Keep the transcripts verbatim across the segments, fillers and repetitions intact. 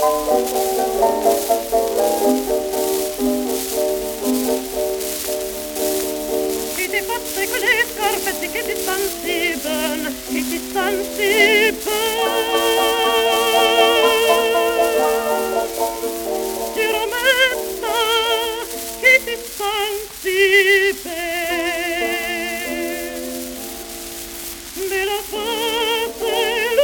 Chi ti fatte quelle scarpette che ti stan si ben, che ti stan si ben? Ti rometta, che ti stan si ben? Me la fatte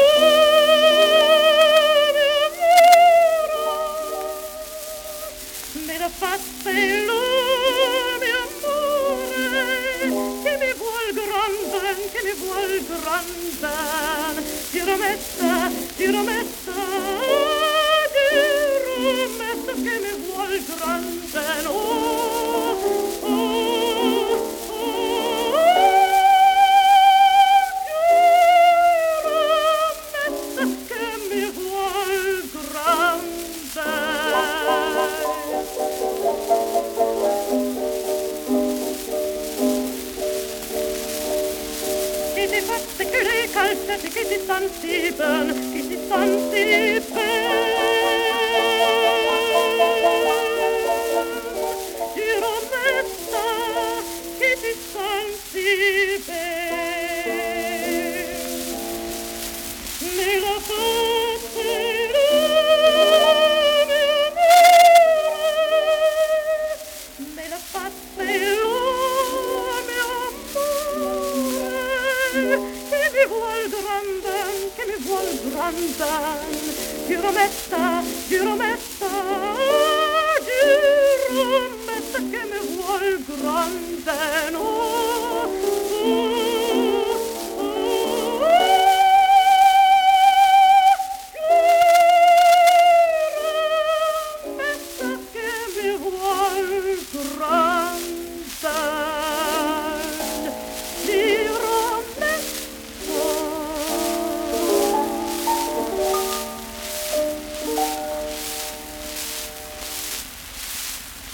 lui, mio amore, me la fatte lui, mio amore, che mi vuol gran ben, che mi vuol gran ben. Ti rometta, ti rometta, ti rometta, che mi vuol gran ben. Oh, oh, oh, ti rometta, che mi vuol gran ben. Che ti fatte che le calzette che ti stan si ben, che ti stan si ben. Ti rometta, che ti stan si ben. Me la fatte lui, mio amore, me la fatte lui, mio amore, che mi vuol gran ben, che mi vuol gran ben. Ti rometta, ti rometta, ti rometta, che mi vuol gran ben. Oh, oh,